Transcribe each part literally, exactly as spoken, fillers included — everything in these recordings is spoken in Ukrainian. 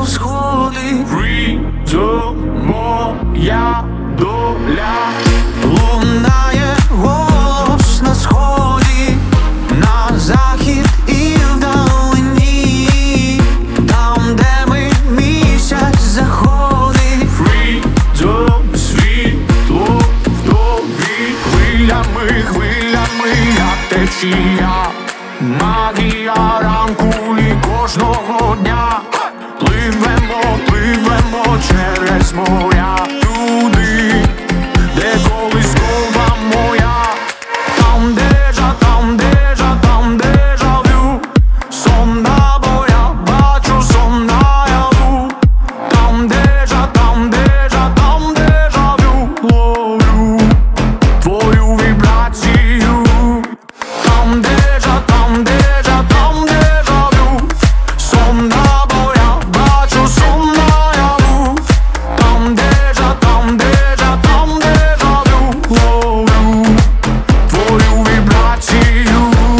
на сходи. Freedom, моя доля. Лунає голос на сході, на захід і вдалині, там, де ми місяць заходить. Freedom, світло вдові. Хвилями, хвилями, як течія, магія ранку і кожного дня. Пливемо, пливемо через моря, туди, де колискова моя. Там дежа, там дежа, там дежавю. Сон набо я бачу, сон наяву. Там дежа, там дежа, там дежавю. Ловлю твою вібрацію. Там дежа, там дежа, там дежавю. Сон набо я бачу, сон наяву. Там дежа, там дежа, там дежавю. Ловлю твою вібрацію.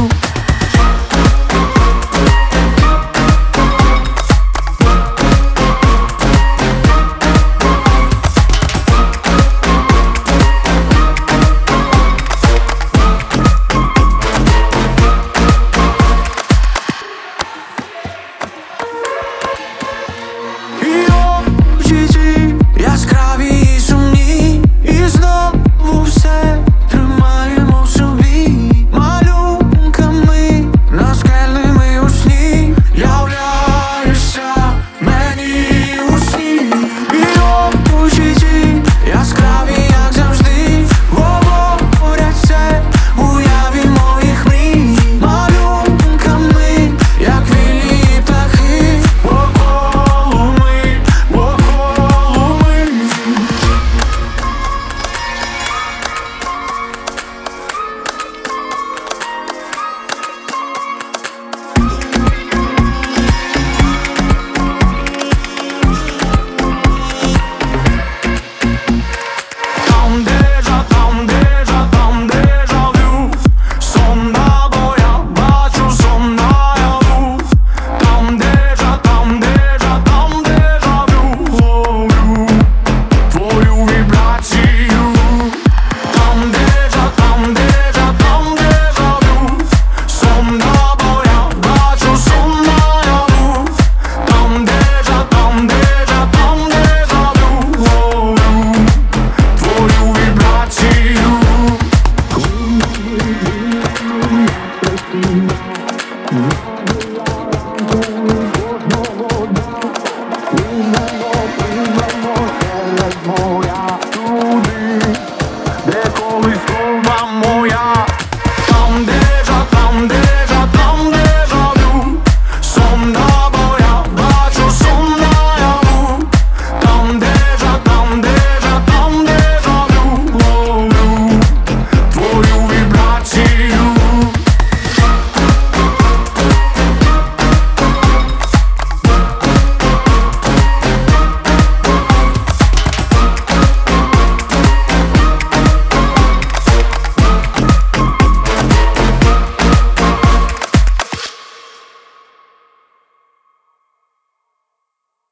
І очі ці яскраві і сумні, і знову все тримаємо в собі. Малюнками наскельними у сні являєшся мені у сні. І очі ці яскраві, як завжди, говорять це в уяві моїх мрій. Малюнками, як вільні птахи, по колу ми, по колу ми. Там дежа, там дежа, там дежавю. Сон набо я бачу, сон наяву. Там дежа, там дежа, там дежавю. Ловлю твою вібрацію. Там дежа, там дежа, там дежавю. Сон набо я бачу, сон наяву. Там дежа, там дежа, там дежавю. Ловлю твою вібрацію. Thank you.